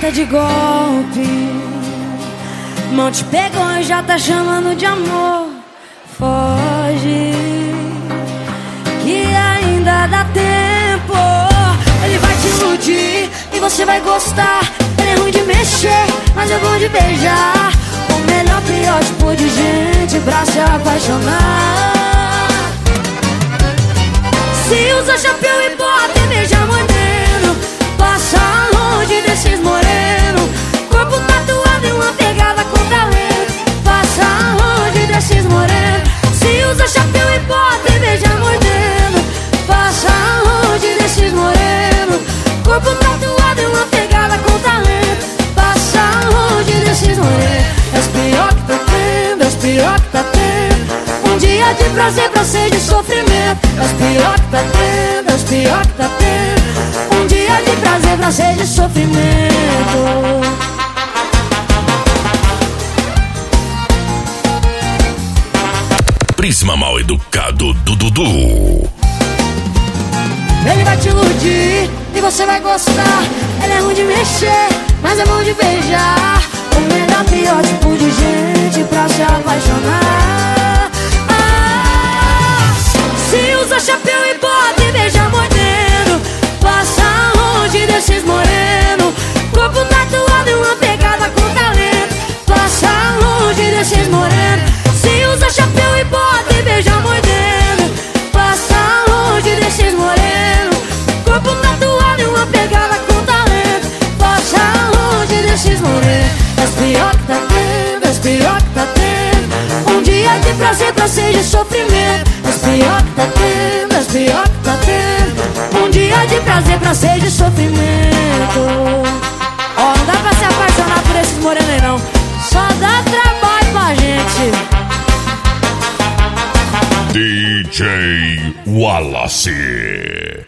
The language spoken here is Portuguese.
gosta de golpe. Mão te pegou e já tá chamando de amor. Foge, que ainda dá tempo. Ele vai te iludir e você vai gostar. Ele é ruim de mexer, mas é bom de beijar. O melhor, pior tipo de gente pra se apaixonar. Se usa chapéu e bota e beija moreno, passa longe desses moreno. Corpo tatuado e uma pegada com talento. Passa longe desses moreno. Se usa chapéu e bota e beija moreno, passa longe desses moreno. Corpo tatuado e uma pegada com talento. Passa longe desses moreno. É os pior que tá tendo, é os pior que tá tendo. Um dia de prazer pra ser de sofrimento. É os pior que tá tendo, é os pior que tá tendo. Um dia de prazer pra ser de sofrimento. Prisma Mal Educado do Dudu. Ele vai te iludir e você vai gostar. Ele é ruim de mexer, mas é bom de beijar. O melhor, pior tipo de gente pra se apaixonar. Se usa chapéu e bota e beija moreno, passa longe desses moreno. Corpo tatuado e uma pegada com talento. Passa longe desses moreno. Se usa chapéu e bota e beija moreno, passa longe desses moreno. Corpo tatuado e uma pegada com talento. Passa longe desses moreno. É os pior que tá tendo, é os pior que tá tendo. Um dia de prazer pra ser de sofrimento. É os pior que tá tendo, é os pior que tá tendo. Um dia de prazer pra ser de sofrimento. Ó, não dá pra se apaixonar por esses morenos aí não. Só dá trabalho pra gente. DJ Wallace.